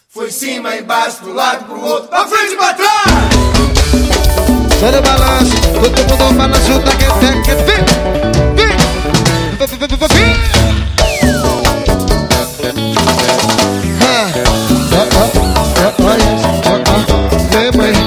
Foi cima e baixo, pro lado, pro outro, pra frente e pra trás. Só no balanço, todo mundo balança o taque, vem, mãe.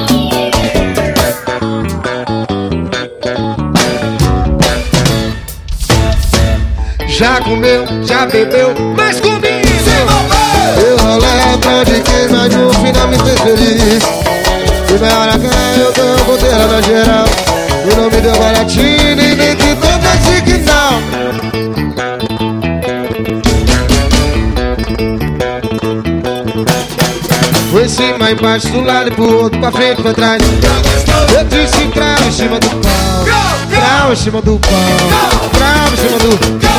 Já comeu, já bebeu, mas comigo eu rolei pra de quem, mas no final me fez feliz. E na hora que eu tô ponteira na geral, e não me deu baratinho e nem que tanto assim que não. Foi cima, embaixo, do lado e pro outro, pra frente, pra trás. Eu disse cravo em cima do pau, cravo em cima do pau, cravo em cima do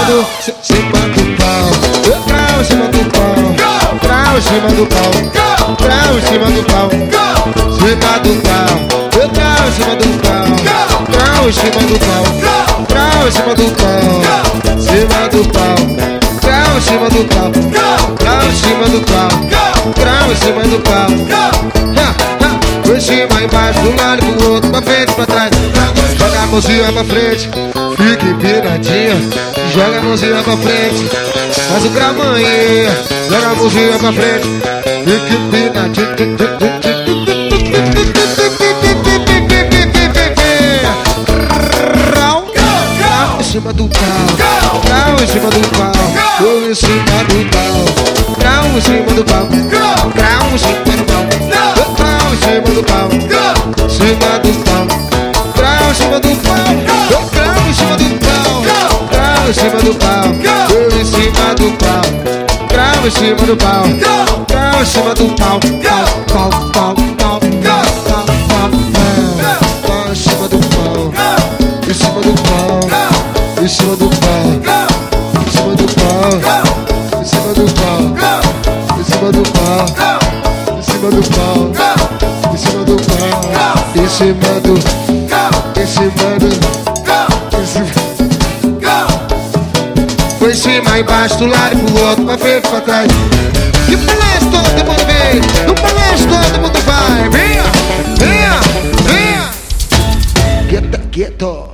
pau, eu cravo em cima do pau, cravo em cima do pau, cravo em cima do pau, cima do pau, eu cravo em cima do pau, cravo em cima do pau, cravo em cima do pau, cima do pau, cravo em cima do pau, cravo em cima do pau, cravo em cima do pau. Foi cima, embaixo, do lado e pro outro, pra frente, pra trás. Joga a mãozinha pra frente, fica empinadinha. Joga a mãozinha pra frente, faz o cramanhinha. Joga a mãozinha pra frente, fica empinadinha. Em cima do pau, grau em cima do pau, tô em cima do pau, grau em cima do pau, grau em cima do pau, grau em cima do pau, cima do pau, grau em cima do pau, grau em cima do pau, grau em cima do pau, tô em cima do pau, grau em cima do pau, grau em cima do pau, pau, pau, pau, pau, pau, pau, pau, em cima do pau, em cima do pau. Em cima do pau, em cima do pau, em cima do pau, em cima do pau, em cima do pau, em cima do pau, em cima do, em cima do, em cima. Foi em cima, embaixo, do lado e pro outro, pra frente, pra trás. E pro leste todo mundo vem, no balanço todo mundo vai. Venha, venha, venha. Quieto.